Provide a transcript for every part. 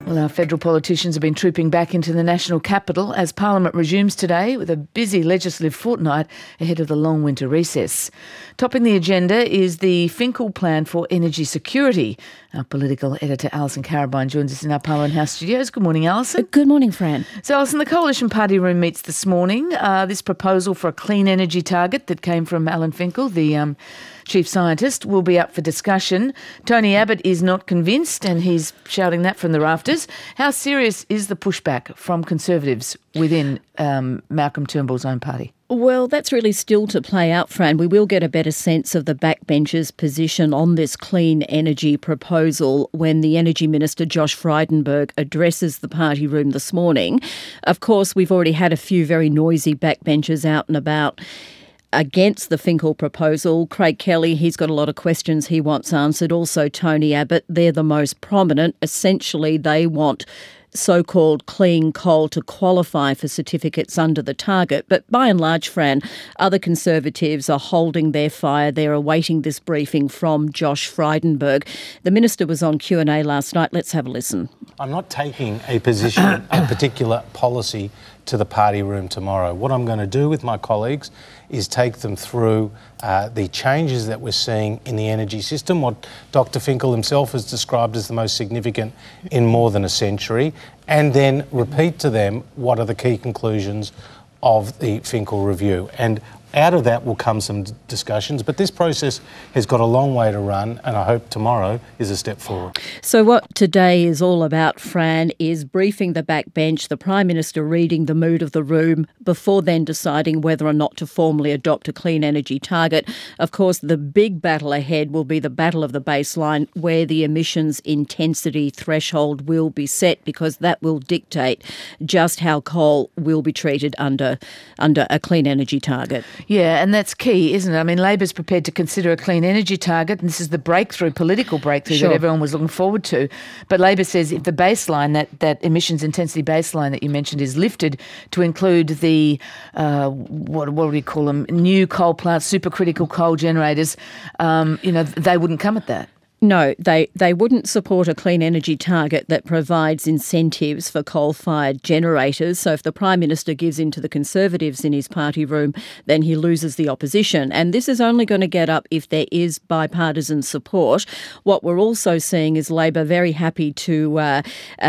Well, our federal politicians have been trooping back into the national capital as Parliament resumes today with a busy legislative fortnight ahead of the long winter recess. Topping the agenda is the Finkel Plan for Energy Security. Our political editor Alison Carabine joins us in our Parliament House studios. Good morning, Alison. Good morning, Fran. So, Alison, the Coalition Party Room meets this morning. This proposal for a clean energy target that came from Alan Finkel, the Chief Scientist, will be up for discussion. Tony Abbott is not convinced and he's shouting that from the rafters. How serious is the pushback from Conservatives within Malcolm Turnbull's own party? Well, that's really still to play out, Fran. We will get a better sense of the backbenchers' position on this clean energy proposal when the Energy Minister, Josh Frydenberg, addresses the party room this morning. Of course, we've already had a few very noisy backbenchers out and about against the Finkel proposal. Craig Kelly, he's got a lot of questions he wants answered. Also Tony Abbott, they're the most prominent. Essentially, they want so-called clean coal to qualify for certificates under the target. But by and large, Fran, other Conservatives are holding their fire. They're awaiting this briefing from Josh Frydenberg. The Minister was on Q&A last night. Let's have a listen. I'm not taking a position, a particular policy to the party room tomorrow. What I'm going to do with my colleagues is take them through the changes that we're seeing in the energy system, what Dr. Finkel himself has described as the most significant in more than a century, and then repeat to them what are the key conclusions of the Finkel review. And out of that will come some discussions, but this process has got a long way to run, and I hope tomorrow is a step forward. So what today is all about, Fran, is briefing the backbench, the Prime Minister reading the mood of the room before then deciding whether or not to formally adopt a clean energy target. Of course, the big battle ahead will be the battle of the baseline, where the emissions intensity threshold will be set, because that will dictate just how coal will be treated under a clean energy target. Yeah, and that's key, isn't it? I mean, Labor's prepared to consider a clean energy target, and this is the political breakthrough that everyone was looking forward to. But Labor says if the baseline, that emissions intensity baseline that you mentioned, is lifted to include the, what do we call them, new coal plants, supercritical coal generators, they wouldn't come at that. No, they wouldn't support a clean energy target that provides incentives for coal-fired generators. So if the Prime Minister gives in to the Conservatives in his party room, then he loses the opposition. And this is only going to get up if there is bipartisan support. What we're also seeing is Labor very happy to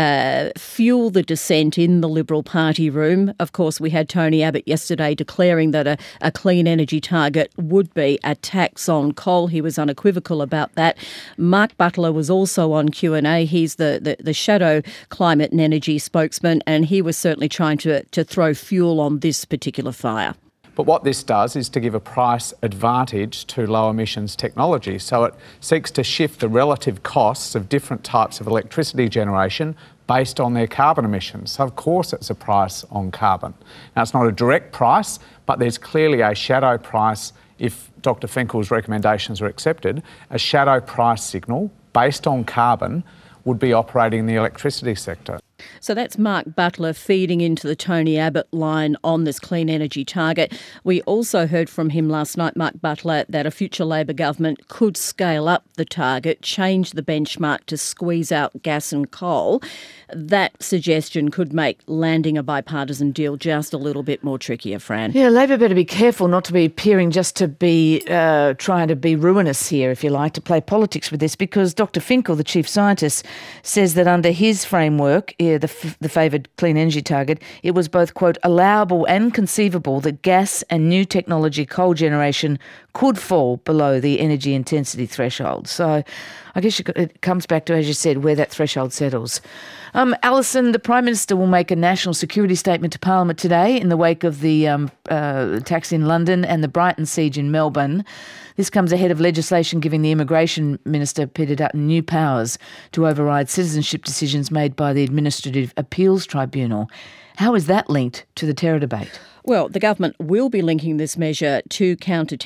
fuel the dissent in the Liberal Party room. Of course, we had Tony Abbott yesterday declaring that a clean energy target would be a tax on coal. He was unequivocal about that. Mark Butler was also on Q&A. He's the shadow climate and energy spokesman, and he was certainly trying to throw fuel on this particular fire. But what this does is to give a price advantage to low emissions technology. So it seeks to shift the relative costs of different types of electricity generation based on their carbon emissions. So of course it's a price on carbon. Now it's not a direct price, but there's clearly a shadow price if Dr. Finkel's recommendations are accepted. A shadow price signal based on carbon would be operating in the electricity sector. So that's Mark Butler feeding into the Tony Abbott line on this clean energy target. We also heard from him last night, Mark Butler, that a future Labor government could scale up the target, change the benchmark to squeeze out gas and coal. That suggestion could make landing a bipartisan deal just a little bit more trickier, Fran. Yeah, Labor better be careful not to be appearing just to be trying to be ruinous here, if you like, to play politics with this, because Dr. Finkel, the Chief Scientist, says that under his framework, the favoured clean energy target, it was both, quote, allowable and conceivable that gas and new technology coal generation could fall below the energy intensity threshold. So I guess it comes back to, as you said, where that threshold settles. Alison, the Prime Minister will make a national security statement to Parliament today in the wake of the attacks in London and the Brighton siege in Melbourne. This comes ahead of legislation giving the Immigration Minister, Peter Dutton, new powers to override citizenship decisions made by the Administrative Appeals Tribunal. How is that linked to the terror debate? Well, the government will be linking this measure to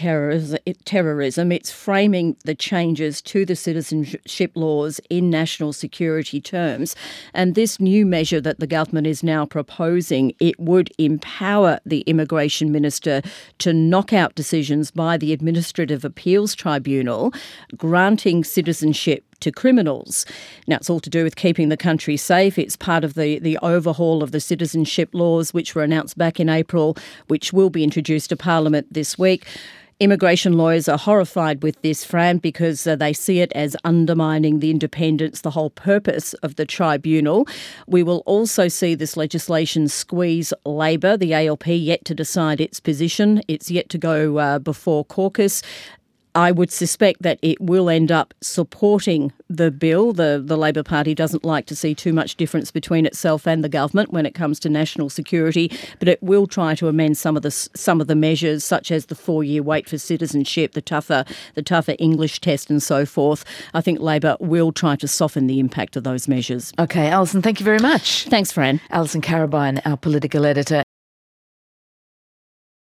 counter-terrorism. It's framing the changes to the citizenship laws in national security terms. And this new measure that the government is now proposing, it would empower the Immigration Minister to knock out decisions by the Administrative Appeals Tribunal, granting citizenship to criminals. Now, it's all to do with keeping the country safe. It's part of the overhaul of the citizenship laws, which were announced back in April, which will be introduced to Parliament this week. Immigration lawyers are horrified with this, Fran, because they see it as undermining the independence, the whole purpose of the tribunal. We will also see this legislation squeeze Labor, the ALP, yet to decide its position. It's yet to go before caucus. I would suspect that it will end up supporting the bill. The Labor Party doesn't like to see too much difference between itself and the government when it comes to national security, but it will try to amend some of the measures, such as the 4-year wait for citizenship, the tougher English test and so forth. I think Labor will try to soften the impact of those measures. Okay, Alison, thank you very much. Thanks, Fran. Alison Carabine, our political editor.